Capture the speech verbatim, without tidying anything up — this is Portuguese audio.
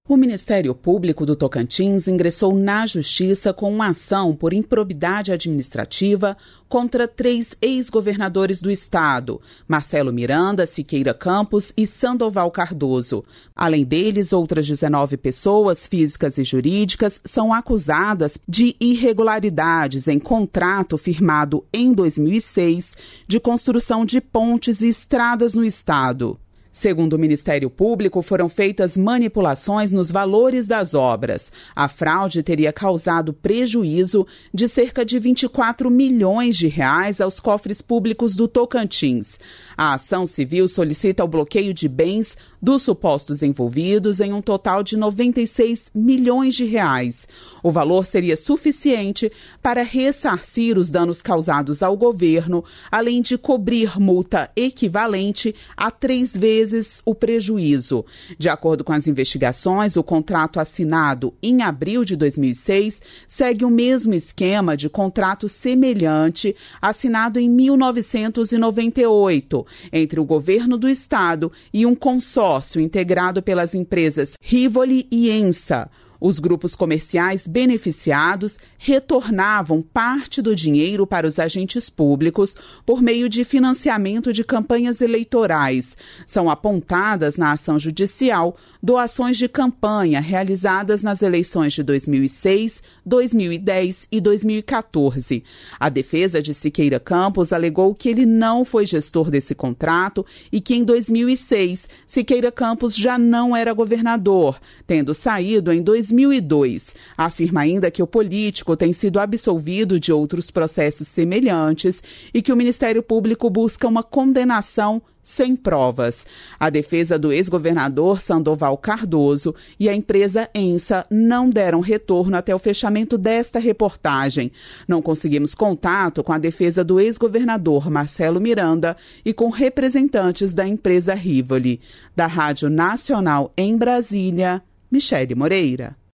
O Ministério Público do Tocantins ingressou na Justiça com uma ação por improbidade administrativa contra três ex-governadores do estado, Marcelo Miranda, Siqueira Campos e Sandoval Cardoso. Além deles, outras dezenove pessoas físicas e jurídicas são acusadas de irregularidades em contrato firmado em dois mil e seis de construção de pontes e estradas no estado. Segundo o Ministério Público, foram feitas manipulações nos valores das obras. A fraude teria causado prejuízo de cerca de vinte e quatro milhões de reais aos cofres públicos do Tocantins. A ação civil solicita o bloqueio de bens dos supostos envolvidos em um total de noventa e seis milhões de reais. O valor seria suficiente para ressarcir os danos causados ao governo, além de cobrir multa equivalente a três vezes o prejuízo. De acordo com as investigações, o contrato assinado em abril de dois mil e seis segue o mesmo esquema de contrato semelhante assinado em mil novecentos e noventa e oito entre o governo do estado e um consórcio integrado pelas empresas Rivoli e Ensa. Os grupos comerciais beneficiados retornavam parte do dinheiro para os agentes públicos por meio de financiamento de campanhas eleitorais. São apontadas na ação judicial doações de campanha realizadas nas eleições de dois mil e seis, dois mil e dez e dois mil e quatorze. A defesa de Siqueira Campos alegou que ele não foi gestor desse contrato e que em dois mil e seis Siqueira Campos já não era governador, tendo saído em dois mil e dois. Afirma ainda que o político tem sido absolvido de outros processos semelhantes e que o Ministério Público busca uma condenação sem provas. A defesa do ex-governador Sandoval Cardoso e a empresa Ensa não deram retorno até o fechamento desta reportagem. Não conseguimos contato com a defesa do ex-governador Marcelo Miranda e com representantes da empresa Rivoli. Da Rádio Nacional em Brasília, Michele Moreira.